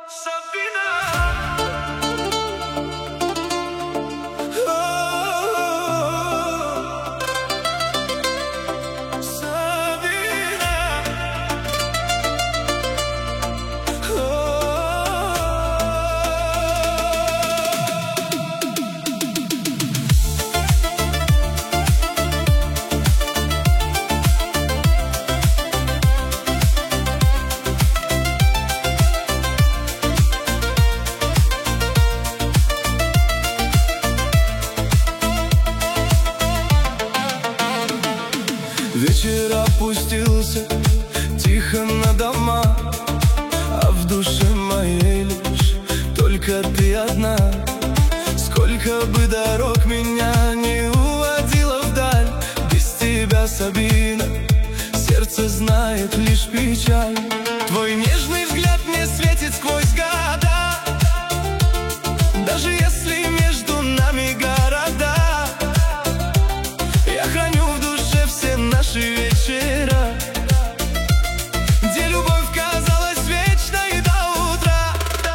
Вечер опустился тихо на дома, а в душе моей лишь только ты одна. Сколько бы дорог меня не уводило вдаль, без тебя, Сабина, сердце знает лишь печаль. Твой нежный взгляд мне светит сквозь года, даже если между нами города. Я храню в душе все наши вечера, где любовь казалась вечной до утра.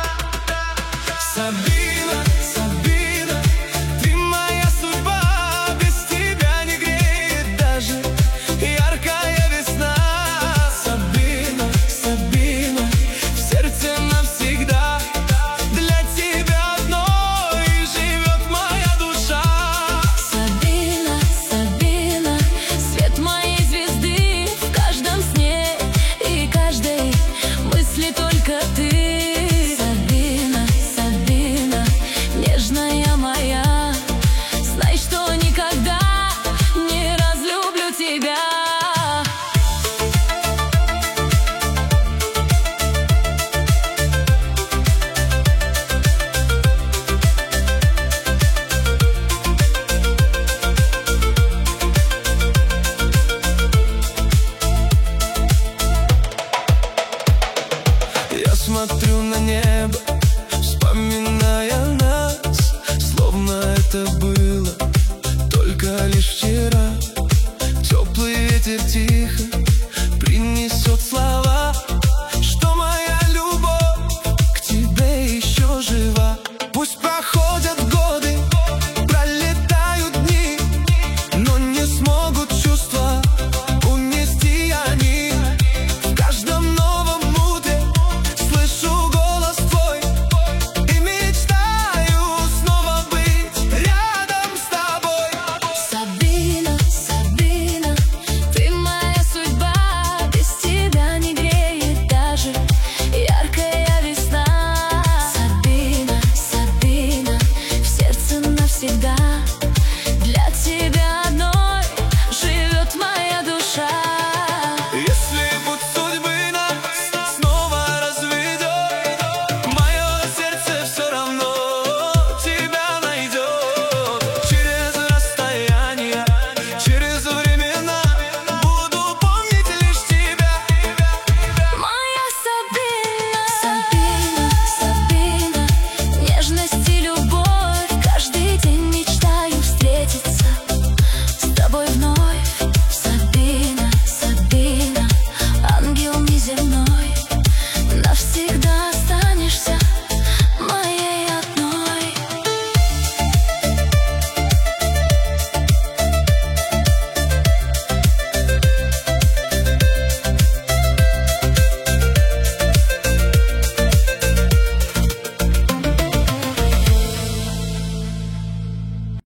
Сабина, Сабина, ты моя судьба, без тебя не греет даже яркая весна. Сабина, Сабина, в сердце навсегда для тебя одной живет моя душа. Сабина, Сабина, свет моей звезды, в каждом сне и каждой мысли только ты. Сабина, Сабина, нежная моя, знай, что никогда не разлюблю тебя. Я смотрю на небо, вспоминаю